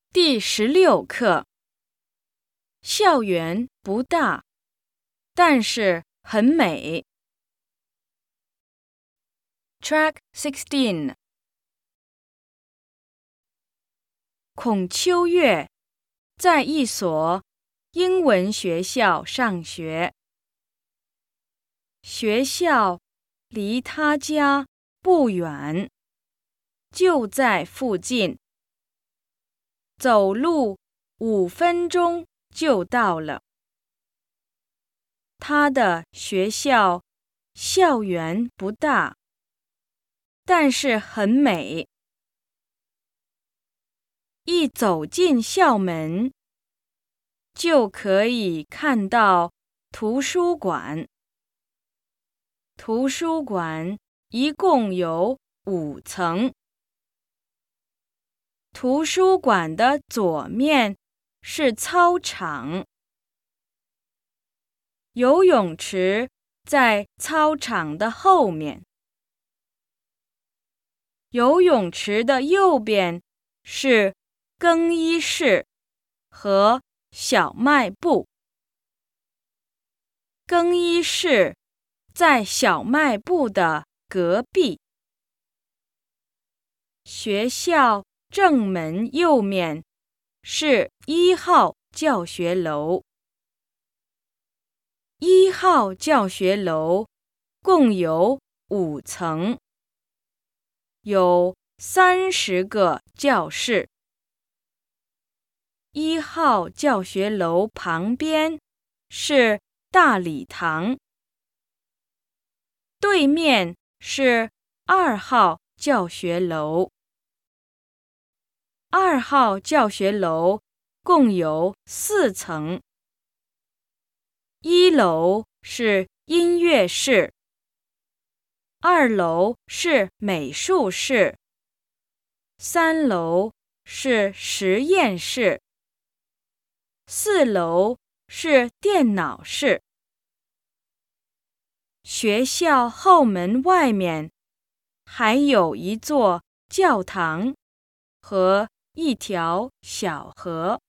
第16课，校园不大，但是很美。Track 16。孔秋月在一所英文学校上学，学校离他家不远，就在附近，走路5分钟就到了。他的学校校园不大，但是很美。一走进校门，就可以看到图书馆。图书馆一共有5层。图书馆的左面是操场，游泳池在操场的后面。游泳池的右边是更衣室和小卖部。更衣室在小卖部的隔壁。学校正门右面是1号教学楼。1号教学楼共有5层，有30个教室。1号教学楼旁边是大礼堂，对面是2号教学楼。2号教学楼共有4层。1楼是音乐室，2楼是美术室，3楼是实验室，4楼是电脑室。学校后门外面还有一座教堂和一条小河。